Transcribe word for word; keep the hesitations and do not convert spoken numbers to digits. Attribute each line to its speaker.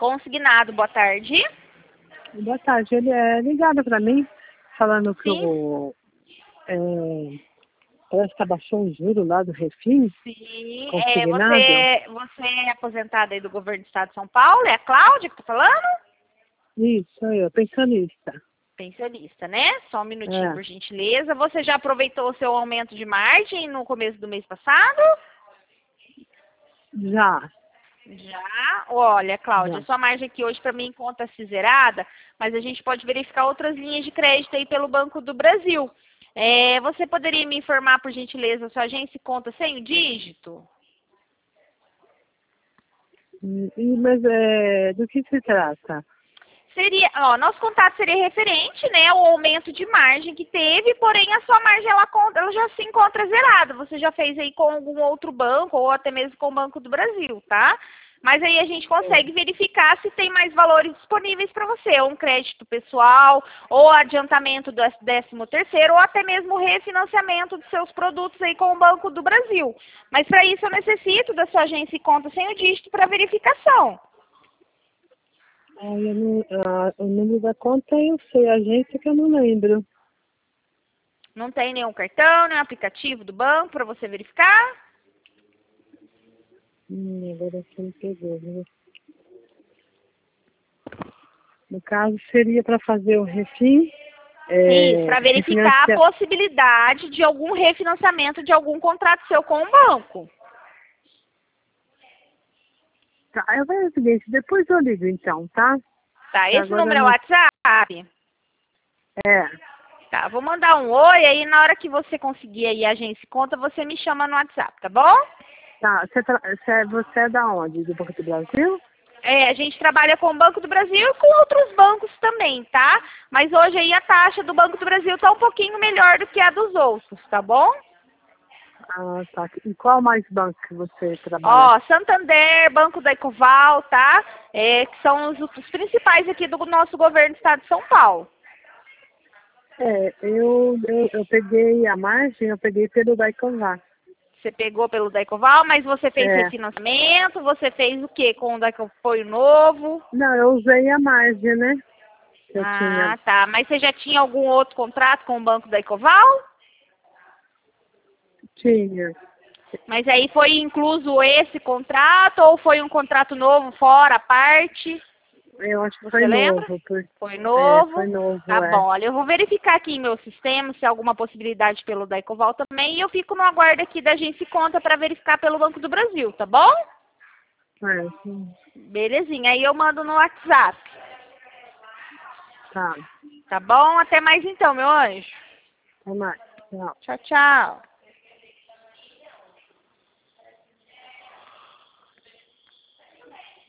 Speaker 1: Consignado, boa tarde.
Speaker 2: Boa tarde, ele é ligado para mim, falando que
Speaker 1: Sim.
Speaker 2: o é, parece que abaixou o juro lá do Refim,
Speaker 1: Sim, é,
Speaker 2: consignado.
Speaker 1: você, você é aposentada aí do governo do estado de São Paulo? É a Cláudia que tá falando?
Speaker 2: Isso, sou eu, pensionista.
Speaker 1: Pensionista, né? Só um minutinho,
Speaker 2: É,
Speaker 1: por gentileza. Você já aproveitou o seu aumento de margem no começo do mês passado?
Speaker 2: já,
Speaker 1: Já. Olha, Cláudia,
Speaker 2: já.
Speaker 1: sua margem aqui hoje para mim conta-se zerada, mas a gente pode verificar outras linhas de crédito aí pelo Banco do Brasil. É, você poderia me informar, por gentileza, sua agência e conta sem o dígito?
Speaker 2: E, e- mas é, do que se trata?
Speaker 1: Seria, ó, nosso contato seria referente, né, ao aumento de margem que teve, porém a sua margem ela, con- ela já se encontra zerada. Você já fez aí com algum outro banco ou até mesmo com o Banco do Brasil, tá? Mas aí a gente consegue verificar se tem mais valores disponíveis para você, ou um crédito pessoal, ou adiantamento do décimo terceiro, ou até mesmo refinanciamento dos seus produtos aí com o Banco do Brasil. Mas para isso eu necessito da sua agência e conta sem o dígito para verificação.
Speaker 2: Ah, eu não, ah, o número da conta eu sei, a agência que eu não lembro.
Speaker 1: Não tem nenhum cartão, nenhum aplicativo do banco para você verificar?
Speaker 2: Hum, agora você me pegou, viu? No caso, seria para fazer o Refim,
Speaker 1: Isso,
Speaker 2: é,
Speaker 1: para verificar a
Speaker 2: refinanciar.
Speaker 1: possibilidade de algum refinanciamento de algum contrato seu com o banco.
Speaker 2: Tá, eu vou fazer o seguinte, depois eu ligo então, tá?
Speaker 1: Tá,
Speaker 2: Que
Speaker 1: esse
Speaker 2: agora
Speaker 1: número é o
Speaker 2: não.
Speaker 1: WhatsApp?
Speaker 2: É,
Speaker 1: Tá, vou mandar um oi, aí na hora que você conseguir aí a agência e conta, você me chama no WhatsApp, tá bom?
Speaker 2: tá. Você, tra... você é você é da onde? Do Banco do Brasil?
Speaker 1: É, a gente trabalha com o Banco do Brasil e com outros bancos também, tá? Mas hoje aí a taxa do Banco do Brasil tá um pouquinho melhor do que a dos outros, tá bom?
Speaker 2: Ah, tá. E qual mais banco que você trabalha?
Speaker 1: Ó, Santander, Banco da Ecoval, tá? É, que são os, os principais aqui do nosso governo do estado de São Paulo.
Speaker 2: É, eu, eu, eu peguei a margem, eu peguei pelo Daiconvá.
Speaker 1: Você pegou pelo da Ecoval, mas você fez
Speaker 2: É.
Speaker 1: refinanciamento, você fez o quê com o da Apoio Novo?
Speaker 2: Não, eu usei a margem, né? Que eu tinha.
Speaker 1: Ah, tá. Mas você já tinha algum outro contrato com o Banco da Ecoval?
Speaker 2: Tinha.
Speaker 1: Mas aí foi incluso esse contrato ou foi um contrato novo fora, à parte?
Speaker 2: Eu acho que
Speaker 1: Você
Speaker 2: foi
Speaker 1: lembra?
Speaker 2: novo. Por...
Speaker 1: Foi
Speaker 2: É, foi
Speaker 1: novo. Tá
Speaker 2: novo, é.
Speaker 1: bom, olha, eu vou verificar aqui em meu sistema se há alguma possibilidade pelo da Ecoval também e eu fico no aguardo aqui da agência e conta para verificar pelo Banco do Brasil, tá bom?
Speaker 2: É, sim.
Speaker 1: Belezinha, aí eu mando no WhatsApp.
Speaker 2: Tá.
Speaker 1: Tá bom? Até mais então, meu anjo.
Speaker 2: Até mais. Tchau.
Speaker 1: Tchau, tchau.